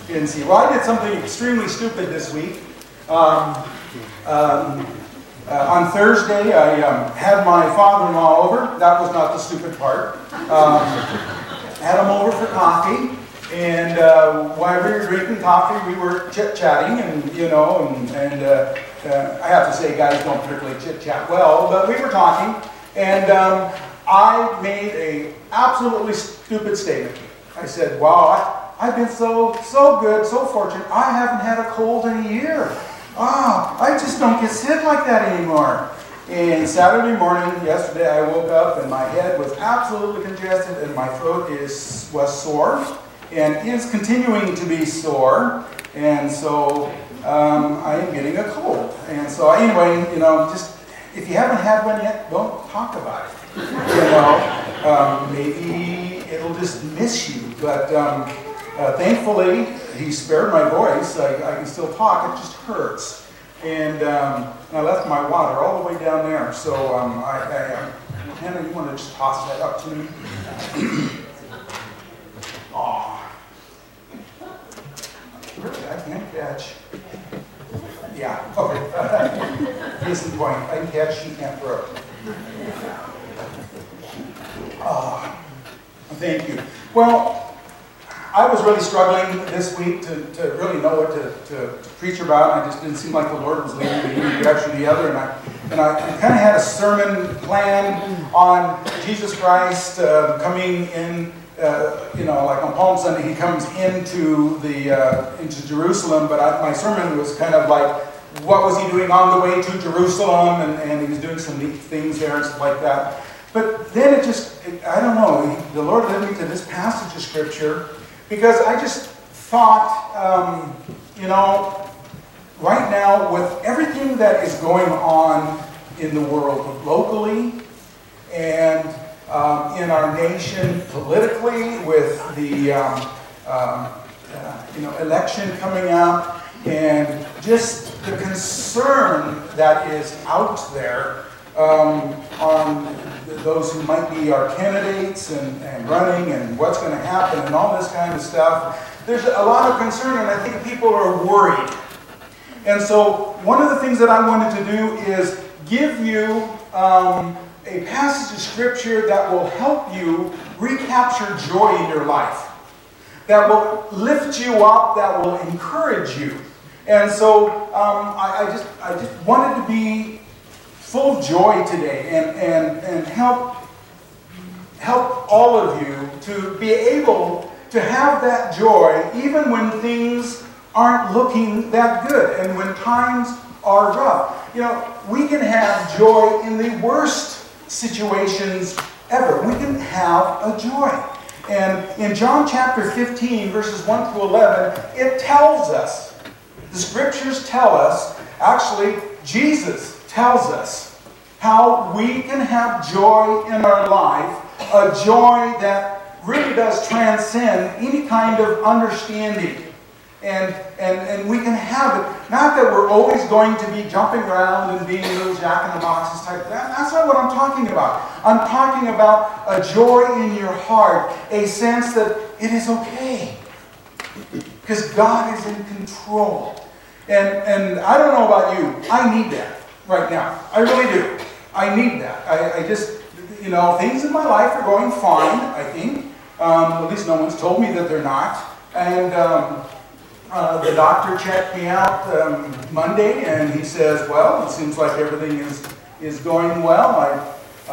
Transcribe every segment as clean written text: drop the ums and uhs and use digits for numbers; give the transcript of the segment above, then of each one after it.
You didn't see it. Well, I did something extremely stupid this week. On Thursday, I had my father-in-law over. That was not the stupid part. Had him over for coffee. And while we were drinking coffee, we were chit-chatting, and I have to say, guys don't particularly chit-chat well, but we were talking, and I made a absolutely stupid statement. I said, wow, I've been so good, so fortunate, I haven't had a cold in a year. I just don't get sick like that anymore. And Saturday morning, yesterday, I woke up, and my head was absolutely congested, and my throat was sore. And is continuing to be sore, and so I am getting a cold. And so anyway, just if you haven't had one yet, don't talk about it. Maybe it'll just miss you. But thankfully, he spared my voice. I can still talk. It just hurts. And I left my water all the way down there. So Hannah, you want to just toss that up to me? Aw. Really, I can't catch. Yeah, okay. Case in point, I can catch, she can't throw. Thank you. Well, I was really struggling this week to really know what to preach about. I just didn't seem like the Lord was leading me in one direction or the other. And I kind of had a sermon planned on Jesus Christ coming in. Like on Palm Sunday, he comes into Jerusalem, but my sermon was kind of like, what was he doing on the way to Jerusalem, and he was doing some neat things there and stuff like that. But then I don't know, the Lord led me to this passage of Scripture, because I just thought, right now, with everything that is going on in the world, locally, and in our nation politically, with the election coming up, and just the concern that is out there on those who might be our candidates and running, and what's going to happen, and all this kind of stuff. There's a lot of concern, and I think people are worried. And so one of the things that I wanted to do is give you a passage of Scripture that will help you recapture joy in your life, that will lift you up, that will encourage you. And so I just wanted to be full of joy today and help all of you to be able to have that joy even when things aren't looking that good and when times are rough. We can have joy in the worst situations ever. We can have a joy. And in John chapter 15, verses 1 through 11, it tells us, the Scriptures tell us, actually, Jesus tells us how we can have joy in our life, a joy that really does transcend any kind of understanding. And we can have it. Not that we're always going to be jumping around and being little jack-in-the-boxes type. That's not what I'm talking about. I'm talking about a joy in your heart, a sense that it is okay. Because God is in control. And I don't know about you. I need that right now. I really do. I need that. I just, things in my life are going fine, I think. At least no one's told me that they're not. And the doctor checked me out Monday, and he says, well, it seems like everything is going well.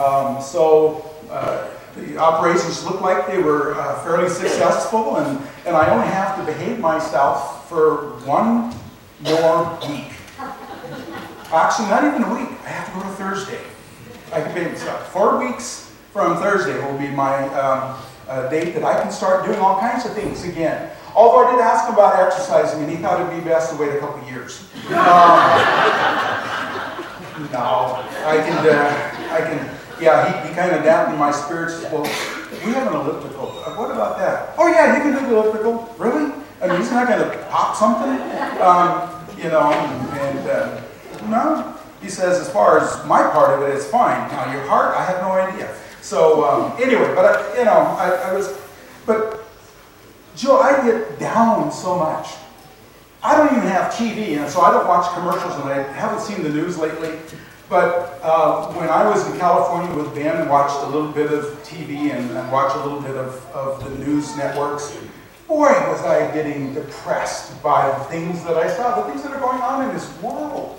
The operations look like they were fairly successful, and I only have to behave myself for one more week. Actually, not even a week. I have to go to Thursday. I can behave myself. 4 weeks from Thursday will be my date that I can start doing all kinds of things again. Although I did ask him about exercising, and he thought it would be best to wait a couple of years. He kind of dampened my spirits. Well, we have an elliptical. What about that? Oh yeah, you can do the elliptical. Really? I mean, he's not going to pop something? No. He says, as far as my part of it, it's fine. Now, your heart, I have no idea. So, anyway, but Joe, I get down so much. I don't even have TV, and so I don't watch commercials, and I haven't seen the news lately. But when I was in California with Ben, watched a little bit of TV and watched a little bit of the news networks. Boy, was I getting depressed by the things that I saw, the things that are going on in this world.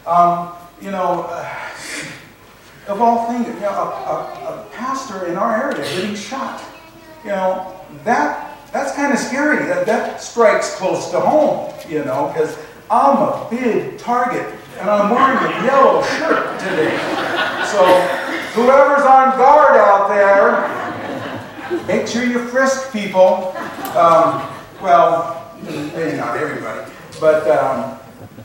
Of all things, a pastor in our area getting shot. That's kind of scary. That strikes close to home, because I'm a big target and I'm wearing a yellow shirt today. So whoever's on guard out there, make sure you frisk people. Well, maybe not everybody, but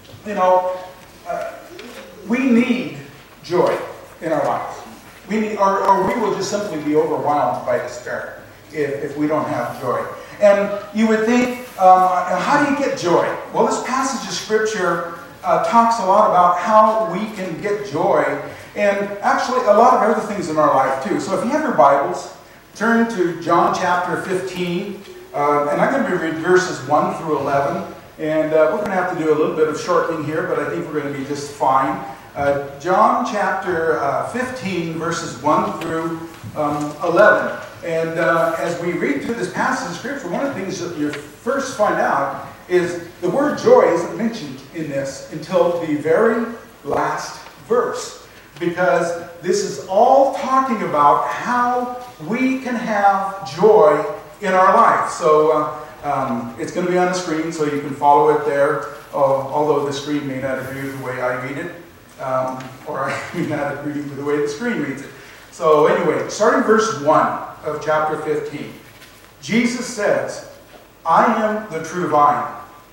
we need joy in our lives. We need, or we will just simply be overwhelmed by despair if we don't have joy. And you would think, how do you get joy? Well, this passage of Scripture talks a lot about how we can get joy, and actually a lot of other things in our life too. So if you have your Bibles, turn to John chapter 15, and I'm going to be reading verses 1 through 11, and we're going to have to do a little bit of shortening here, but I think we're going to be just fine. John chapter 15, verses 1 through 11. And as we read through this passage of Scripture, one of the things that you first find out is the word joy isn't mentioned in this until the very last verse. Because this is all talking about how we can have joy in our life. So it's going to be on the screen so you can follow it there, although the screen may not agree with the way I read it. Or I may not agree with the way the screen reads it. So anyway, starting verse 1 of chapter 15. Jesus says, I am the true vine.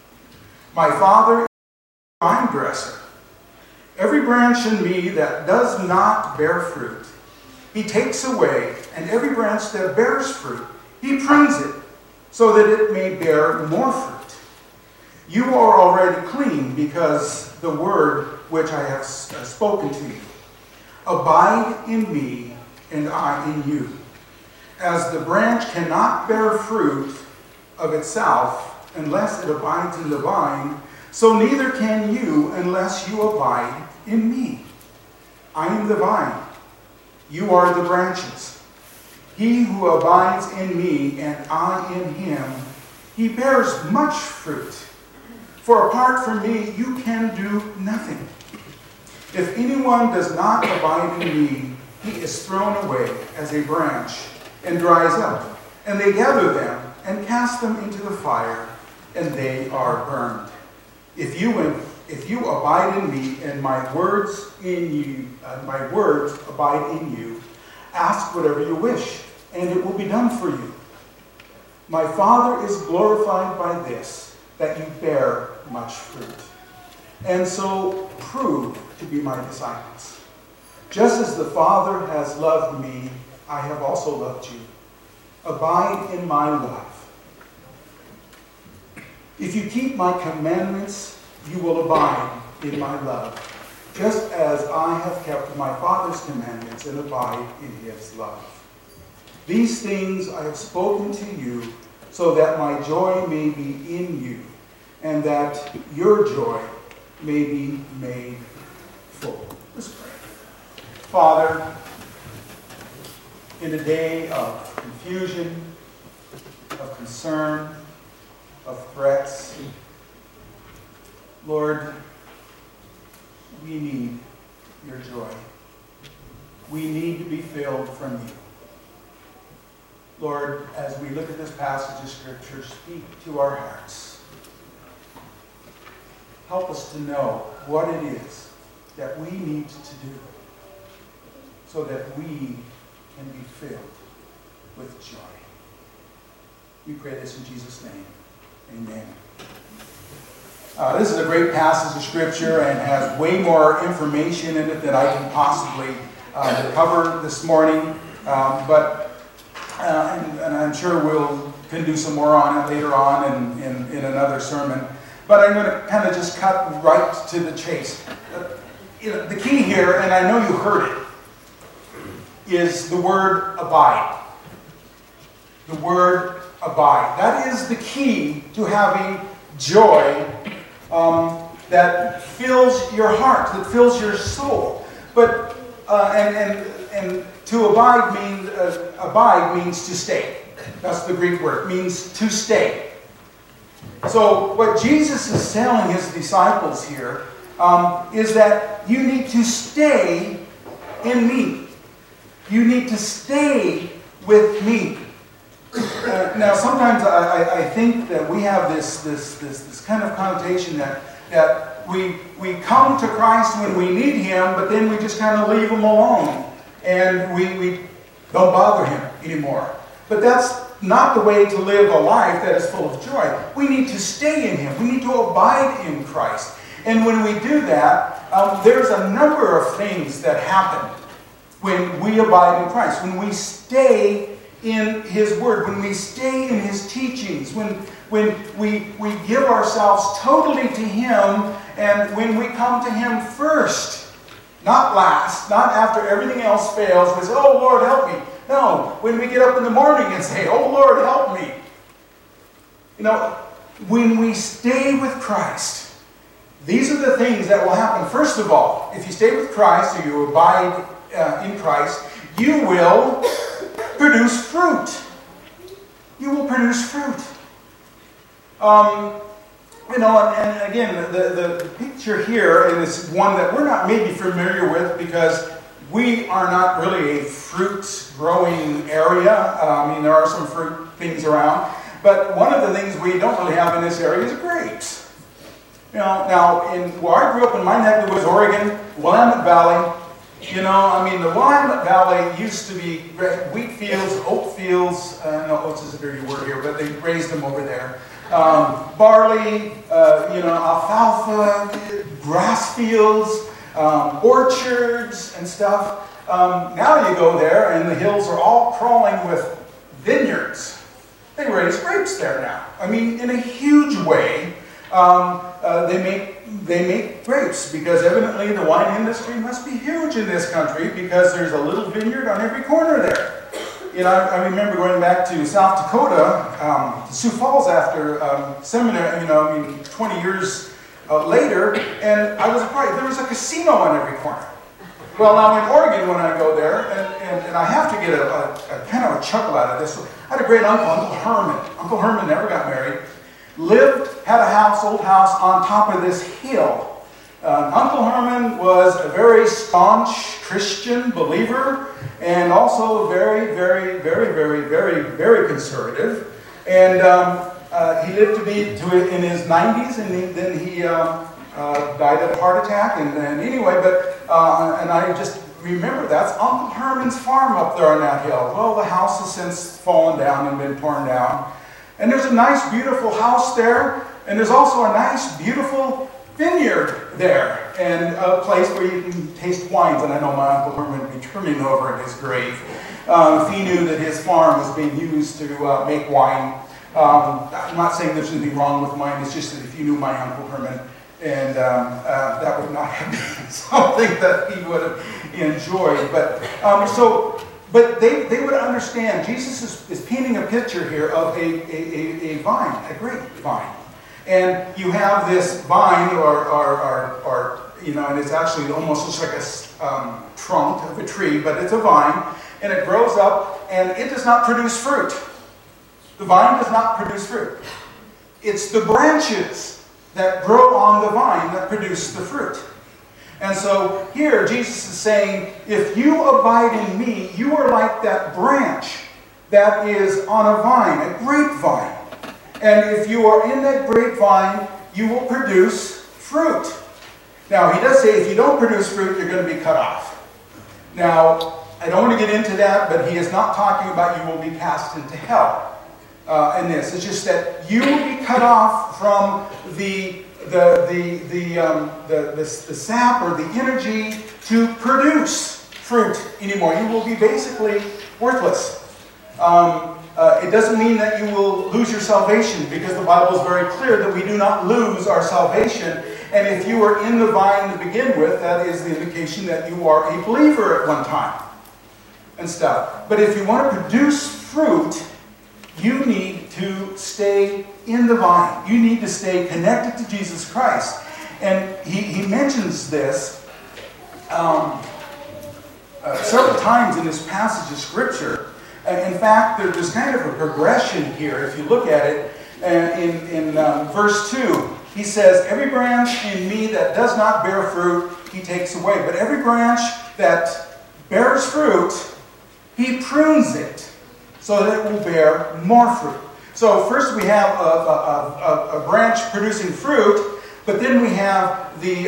My Father is the vine dresser. Every branch in me that does not bear fruit, he takes away, and every branch that bears fruit, he prunes it, so that it may bear more fruit. You are already clean because the word which I have spoken to you. Abide in me, and I in you. As the branch cannot bear fruit of itself unless it abides in the vine, so neither can you unless you abide in me. I am the vine. You are the branches. He who abides in me and I in him, he bears much fruit. For apart from me, you can do nothing. If anyone does not abide in me, he is thrown away as a branch and dries up. And they gather them and cast them into the fire, and they are burned. If you abide in me, and my words abide in you, ask whatever you wish, and it will be done for you. My Father is glorified by this, that you bear much fruit, and so prove to be my disciples. Just as the Father has loved me, I have also loved you. Abide in my love. If you keep my commandments, you will abide in my love, just as I have kept my Father's commandments and abide in his love. These things I have spoken to you, so that my joy may be in you, and that your joy may be made full. Let's pray. Father, in a day of confusion, of concern, of threats, Lord, we need your joy. We need to be filled from you. Lord, as we look at this passage of Scripture, speak to our hearts. Help us to know what it is that we need to do so that we can be filled with joy. We pray this in Jesus' name. Amen. This is a great passage of Scripture and has way more information in it than I can possibly cover this morning. And I'm sure we'll can do some more on it later on in another sermon. But I'm going to kind of just cut right to the chase. The key here, and I know you heard it, is the word abide. The word abide. That is the key to having joy that fills your heart, that fills your soul. But and to abide means to stay. That's the Greek word. It means to stay. So what Jesus is telling his disciples here is that you need to stay in me. You need to stay with me. Now, sometimes I think that we have this kind of connotation that we come to Christ when we need Him, but then we just kind of leave Him alone, and we don't bother Him anymore. But that's not the way to live a life that is full of joy. We need to stay in Him. We need to abide in Christ. And when we do that, there's a number of things that happen when we abide in Christ. When we stay in His Word, when we stay in His teachings, when we give ourselves totally to Him, and when we come to Him first, not last, not after everything else fails, we say, oh Lord, help me. No, when we get up in the morning and say, oh Lord, help me. You know, when we stay with Christ, these are the things that will happen. First of all, if you stay with Christ or you abide in Christ, you will produce fruit. You will produce fruit. You know, and again, the picture here, and it's one that we're not maybe familiar with because we are not really a fruit-growing area. I mean, there are some fruit things around. But one of the things we don't really have in this area is grapes. You know, now, where I grew up in my neck of the woods, Oregon, Willamette Valley, you know, I mean, the Willamette Valley used to be wheat fields, oat fields, no, oats is a dirty word here, but they raised them over there. Barley, you know, alfalfa, grass fields, orchards and stuff. Now you go there and the hills are all crawling with vineyards. They raise grapes there now. I mean, in a huge way, they make grapes because evidently the wine industry must be huge in this country because there's a little vineyard on every corner there. You know, I remember going back to South Dakota, to Sioux Falls after seminary, you know, I mean, 20 years later, and I was surprised. There was a casino on every corner. Well, now in Oregon, when I go there, and I have to get a kind of a chuckle out of this. I had a great uncle, Uncle Herman. Uncle Herman never got married. Had a house, old house, on top of this hill. Uncle Herman was a very staunch Christian believer and also very, very, very, very, very, very conservative. And he lived to be in his 90s, and then he died of a heart attack. And anyway, and I just remember that's Uncle Herman's farm up there on that hill. Well, the house has since fallen down and been torn down. And there's a nice, beautiful house there, and there's also a nice, beautiful vineyard there, and a place where you can taste wines. And I know my Uncle Herman would be turning over in his grave if he knew that his farm was being used to make wine. I'm not saying there's anything wrong with wine, it's just that if you knew my Uncle Herman, and that would not have been something that he would have enjoyed. But they would understand. Jesus is painting a picture here of a vine, a grape vine. And you have this vine, or you know, and it's actually almost looks like a trunk of a tree, but it's a vine, and it grows up, and it does not produce fruit. The vine does not produce fruit. It's the branches that grow on the vine that produce the fruit. And so here Jesus is saying, if you abide in me, you are like that branch that is on a vine, a grapevine. And if you are in that grapevine, you will produce fruit. Now, he does say if you don't produce fruit, you're going to be cut off. Now, I don't want to get into that, but he is not talking about you will be cast into hell in this. It's just that you will be cut off from the sap or the energy to produce fruit anymore. You will be basically worthless. It doesn't mean that you will lose your salvation, because the Bible is very clear that we do not lose our salvation. And if you are in the vine to begin with, that is the indication that you are a believer at one time and stuff. But if you want to produce fruit, you need to stay in the vine. You need to stay connected to Jesus Christ. And he mentions this several times in this passage of Scripture. In fact, there's kind of a progression here. If you look at it in verse 2, he says, every branch in me that does not bear fruit, he takes away. But every branch that bears fruit, he prunes it so that it will bear more fruit. So first we have a branch producing fruit, but then we have the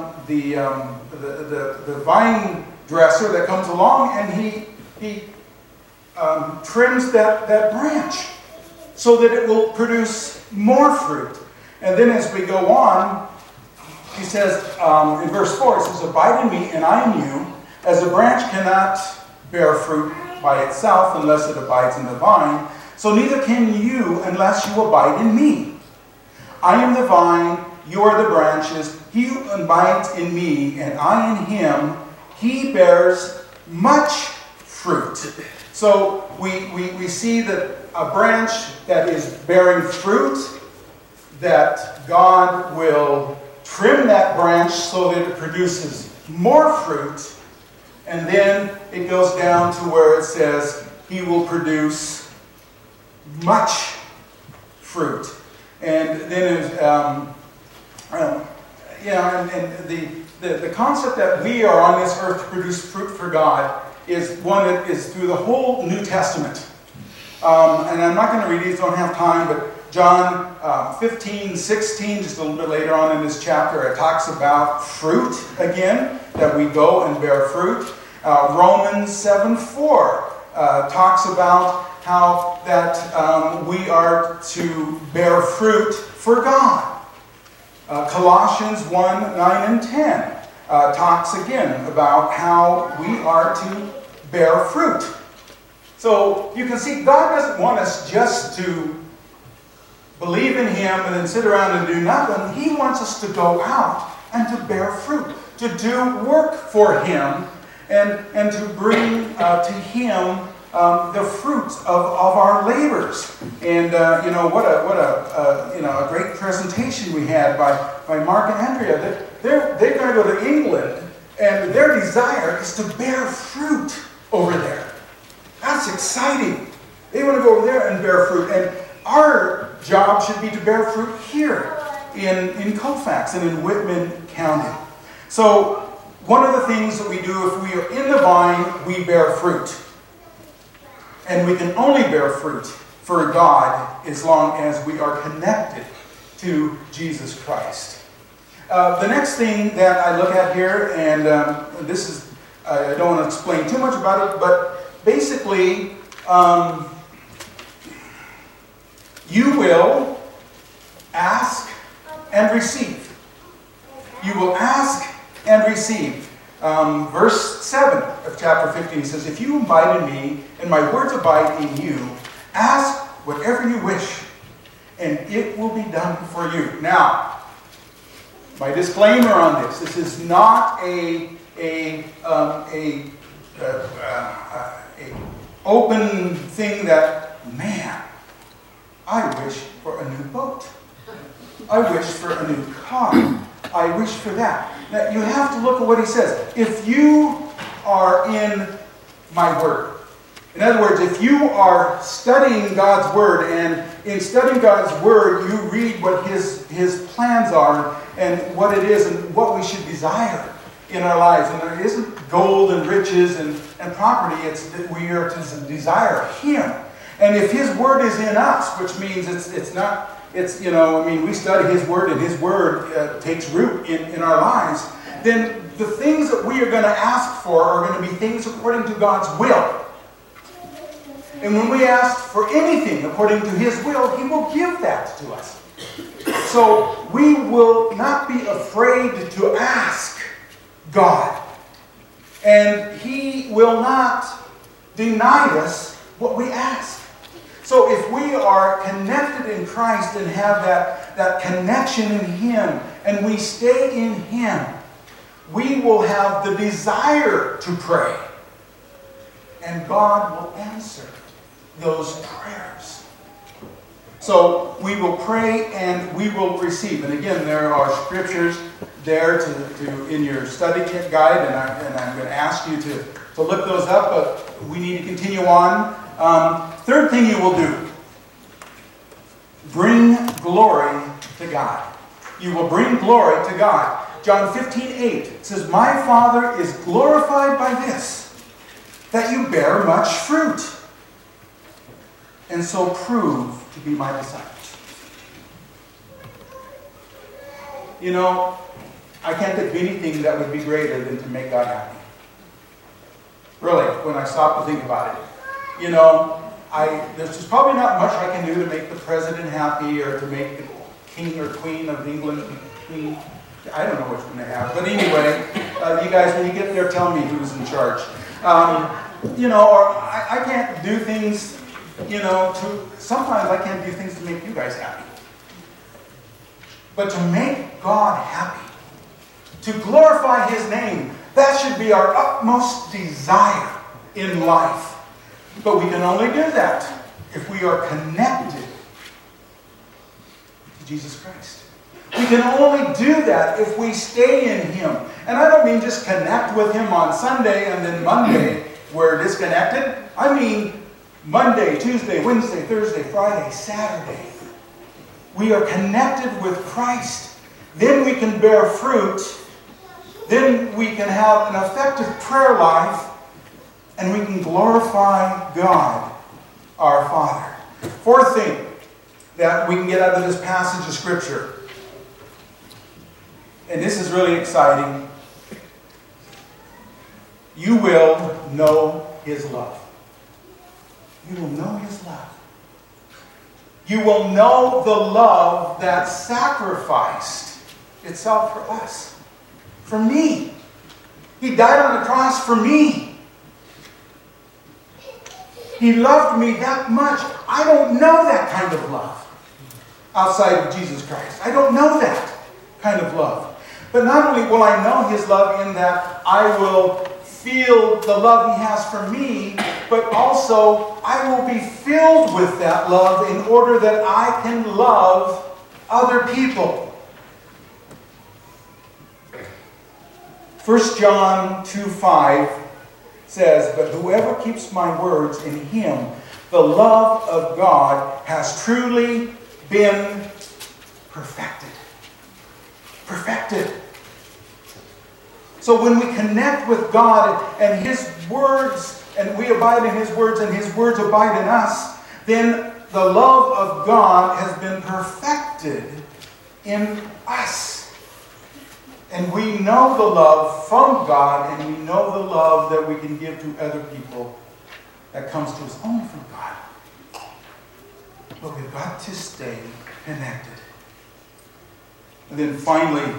vine dresser that comes along, and he trims that branch so that it will produce more fruit. And then as we go on, he says in verse 4, it says, abide in me and I in you, as a branch cannot bear fruit by itself unless it abides in the vine, so neither can you unless you abide in me. I am the vine, you are the branches. He who abides in me and I in him, he bears much fruit. So we see that a branch that is bearing fruit, that God will trim that branch so that it produces more fruit. And then it goes down to where it says he will produce much fruit. And then the concept that we are on this earth to produce fruit for God is one that is through the whole New Testament. And I'm not going to read these, don't have time, but John 15, 16, just a little bit later on in this chapter, it talks about fruit again, that we go and bear fruit. Romans 7:4 talks about how that we are to bear fruit for God. Colossians 1, 9 and 10 talks again about how we are to bear fruit. So you can see God doesn't want us just to believe in him and then sit around and do nothing. He wants us to go out and to bear fruit, to do work for him, and to bring to him the fruits of our labors. And what a great presentation we had by Mark and Andrea. They're going to go to England, and their desire is to bear fruit over there. That's exciting. They want to go over there and bear fruit. And our job should be to bear fruit here in Colfax and in Whitman County. So one of the things that we do, if we are in the vine, we bear fruit. And we can only bear fruit for God as long as we are connected to Jesus Christ. The next thing that I look at here, and this is, I don't want to explain too much about it, but basically, you will ask and receive. You will ask and receive. Verse 7 of chapter 15 says, if you abide in me and my words abide in you, ask whatever you wish, and it will be done for you. Now, my disclaimer on this: this is not a open thing that, man, I wish for a new boat. I wish for a new car. I wish for that. Now, you have to look at what he says. If you are in my word, in other words, if you are studying God's word, and in studying God's word, you read what his plans are and what it is and what we should desire in our lives. And there isn't gold and riches and property. It's that we are to desire him. And if his word is in us, which means it's not, we study his word and his word takes root in our lives, then the things that we are going to ask for are going to be things according to God's will. And when we ask for anything according to his will, he will give that to us. So we will not be afraid to ask God. And he will not deny us what we ask. So if we are connected in Christ and have that connection in him, and we stay in him, we will have the desire to pray. And God will answer those prayers. So we will pray and we will receive. And again, there are scriptures there to in your study guide, and I'm going to ask you to look those up, but we need to continue on. Third thing you will do, bring glory to God. You will bring glory to God. John 15:8 says, "My Father is glorified by this, that you bear much fruit, and so prove to be my disciples." You know, I can't think of anything that would be greater than to make God happy. Really, when I stop to think about it. You know, there's probably not much I can do to make the president happy or to make the king or queen of England queen. I don't know which one they have. But anyway, you guys, when you get there, tell me who's in charge. You know, or I can't do things, you know, sometimes I can't do things to make you guys happy. But to make God happy, to glorify His name, that should be our utmost desire in life. But we can only do that if we are connected to Jesus Christ. We can only do that if we stay in Him. And I don't mean just connect with Him on Sunday and then Monday we're disconnected. I mean Monday, Tuesday, Wednesday, Thursday, Friday, Saturday. We are connected with Christ. Then we can bear fruit. Then we can have an effective prayer life. And we can glorify God, our Father. Fourth thing that we can get out of this passage of Scripture, and this is really exciting, you will know His love. You will know His love. You will know the love that sacrificed itself for us. For me. He died on the cross for me. He loved me that much. I don't know that kind of love outside of Jesus Christ. I don't know that kind of love. But not only will I know His love in that I will feel the love He has for me, but also I will be filled with that love in order that I can love other people. 1 John 2:5 says, "But whoever keeps my words, in him the love of God has truly been perfected." Perfected. So when we connect with God and His words, and we abide in His words and His words abide in us, then the love of God has been perfected in us. And we know the love from God, and we know the love that we can give to other people that comes to us only from God. But we've got to stay connected. And then finally,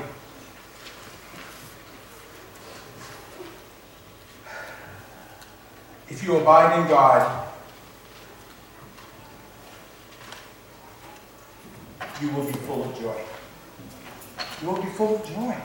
if you abide in God, you will be full of joy. You will be full of joy.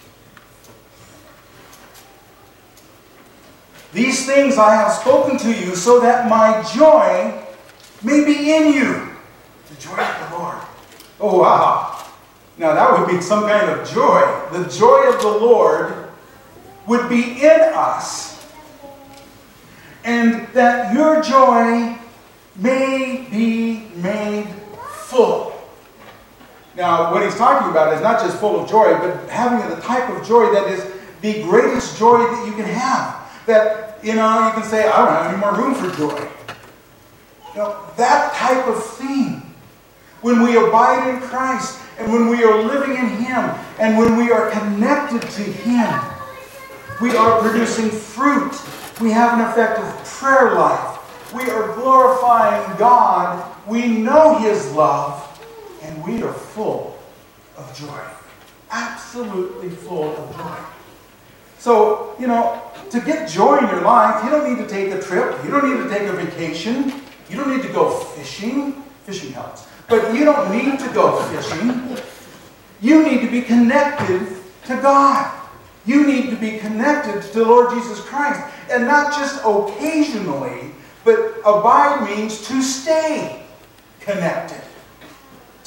These things I have spoken to you so that my joy may be in you. The joy of the Lord. Oh, wow. Now that would be some kind of joy. The joy of the Lord would be in us. And that your joy may be made full. Now, what he's talking about is not just full of joy, but having the type of joy that is the greatest joy that you can have. That, you know, you can say, I don't have any more room for joy. You know, that type of thing. When we abide in Christ, and when we are living in Him, and when we are connected to Him, we are producing fruit. We have an effective prayer life. We are glorifying God. We know His love. And we are full of joy. Absolutely full of joy. So, you know, to get joy in your life, you don't need to take a trip. You don't need to take a vacation. You don't need to go fishing. Fishing helps. But you don't need to go fishing. You need to be connected to God. You need to be connected to the Lord Jesus Christ. And not just occasionally, but abide means to stay connected.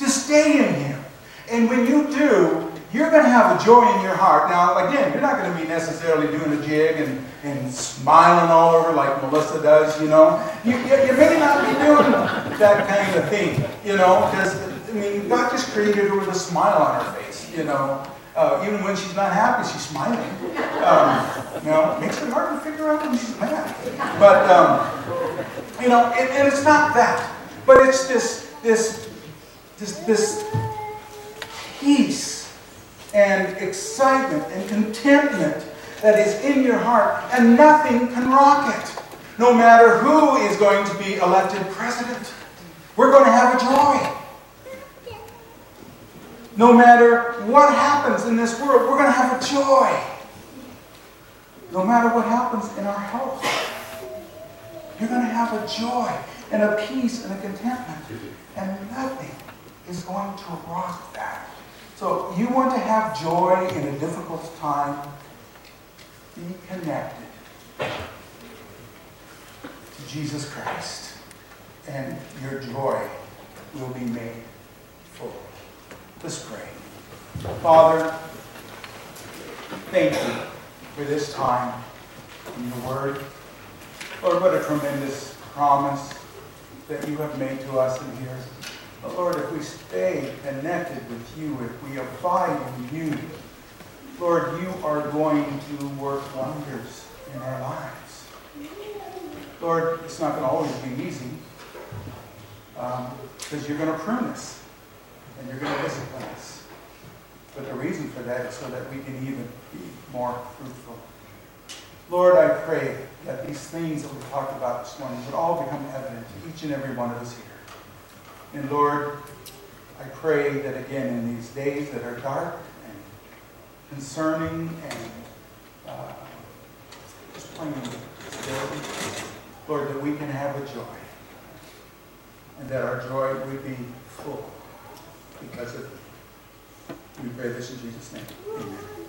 to stay in Him. And when you do, you're going to have a joy in your heart. Now, again, you're not going to be necessarily doing a jig and smiling all over like Melissa does, you know. You may not be doing that kind of thing, you know, because, I mean, God just created her with a smile on her face, you know. Even when she's not happy, she's smiling. You know, it makes it hard to figure out when she's mad. But, you know, and it's not that. But it's this peace and excitement and contentment that is in your heart, and nothing can rock it. No matter who is going to be elected president, we're going to have a joy. No matter what happens in this world, we're going to have a joy. No matter what happens in our health, you're going to have a joy and a peace and a contentment. And nothing is going to rock that. So you want to have joy in a difficult time? Be connected to Jesus Christ, and your joy will be made full. Let's pray. Father, thank you for this time in your word. Lord, what a tremendous promise that you have made to us in here. But Lord, if we stay connected with you, if we abide in you, Lord, you are going to work wonders in our lives. Lord, it's not going to always be easy, because you're going to prune us and you're going to discipline us. But the reason for that is so that we can even be more fruitful. Lord, I pray that these things that we talked about this morning would all become evident to each and every one of us here. And Lord, I pray that again in these days that are dark and concerning and just plain scary, Lord, that we can have a joy. And that our joy would be full because of it. We pray this in Jesus' name. Amen.